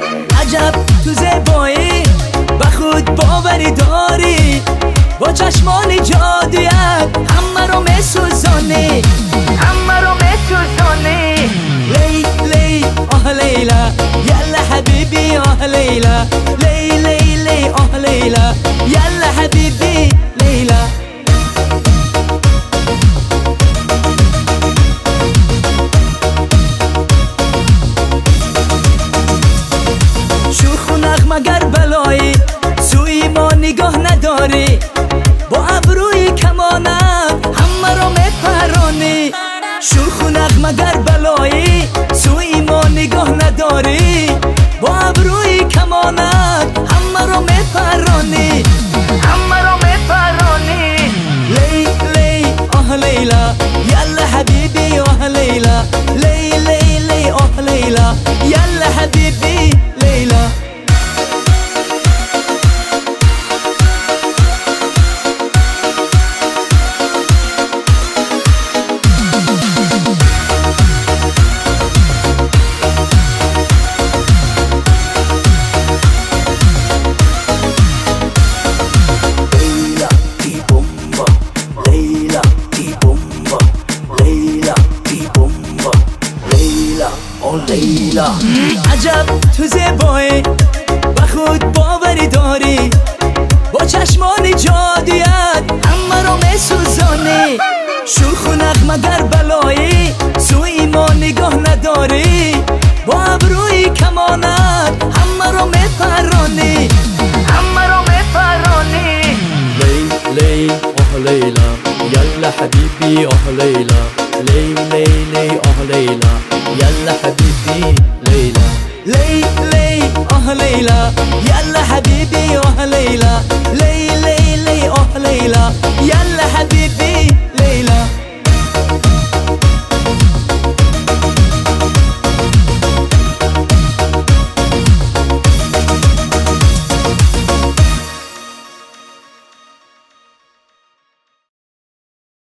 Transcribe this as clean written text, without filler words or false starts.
عجب تو زیبایی و خود باوری داری، با چشمانی جادویت همه رو میسوزانی، همه رو میسوزانی. لیلی آه لیلا یلا حبیبی آه لیلا، لیلی آه لیلا یلا حبیبی لیلا. شوخ و نغمگر بلایی سوی ما نگاه نداری، با ابروی کمانت همه رو میپرانی. شوخ و نغمگر بلایی سوی ما نگاه نداری، با ابروی کمانت همه رو میپرانی، همه رو میپرانی. لیلی آه لیلا یلا حبیبی آه لیلا، لیلی آه لیلا یلا حبیبی لیلا. لیلا عجب تو زیبایی و خود باوری داری، با چشمان جادویت همه رو میسوزانی. شوخ و نغمگر بلایی سوی ما نگاه نداری، با ابروی کمانت همه رو میپرانی، همه رو میپرانی. لیلی آه لیلا یلا حبیبی آه لیلا، لیلی آه لیلا یلا حبیبی لیلا، لیلی آه لیلا یلا حبیبی آه لیلا، لیلی آه لیلا.